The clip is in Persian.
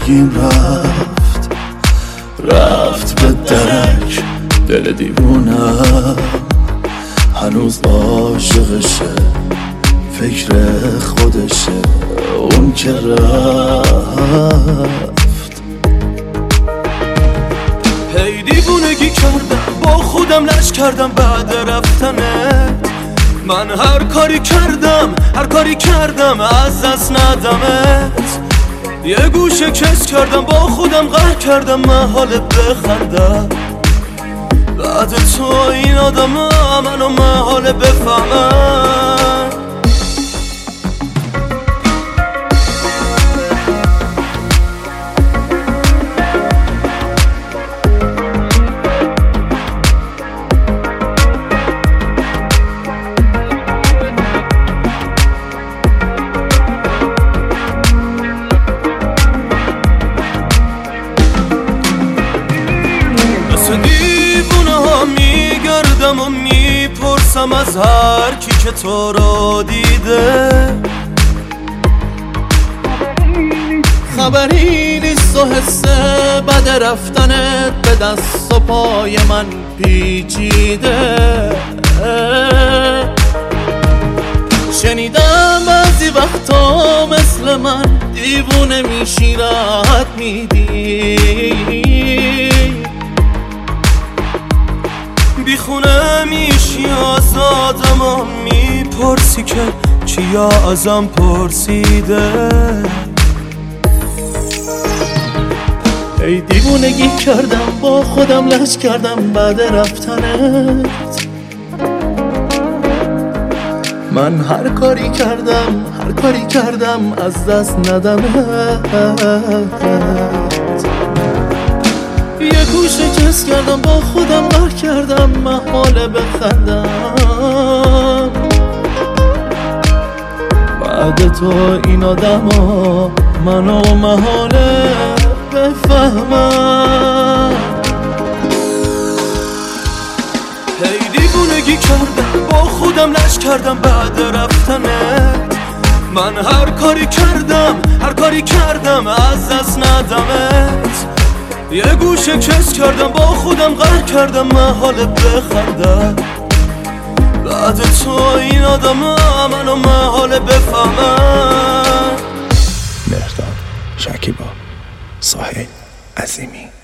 دیوونگیم رفت به درک. دل دیوونم هنوز عاشقشه، فکر خودشه اون که رفت. هی دیوونگی کردم با خودم، لش کردم بعد رفتنت. من هر کاری کردم از دست ندمت. یه گوشه کس کردم با خودم، قهر کردم محال بخندم. بعد تو این آدم منو محال بفهمم. دیوونه ها میگردم و میپرسم از هر کی که تو رو دیده. خبری نیست و حسه بد رفتنت به دست و پای من پیچیده. شنیدم بعضی وقتا مثل من دیوونه میشی راحت میدی. بیخونه میشی آزاد، اما میپرسی که چیا ازم پرسیده. ای دیوونگی کردم با خودم، لش کردم بعد رفتنت. من هر کاری کردم از دست ندمت. یه گوشه کس کردم با خودم، قهر کردم محاله بخندم. بعد تو این آدما منو محاله بفهمم. هی دیوونگی کردم با خودم، لش کردم بعد رفتنت. من هر کاری کردم از دست ندمت. یه گوشه کس کردم با خودم، قهر کردم محال بخندم. بعد تو این آدم منو محال بفهمم. مهرداد شکیبا، سهیل عظیمی.